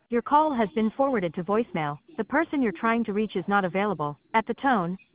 Your call has been forwarded to voicemail. The person you're trying to reach is not available. At the tone,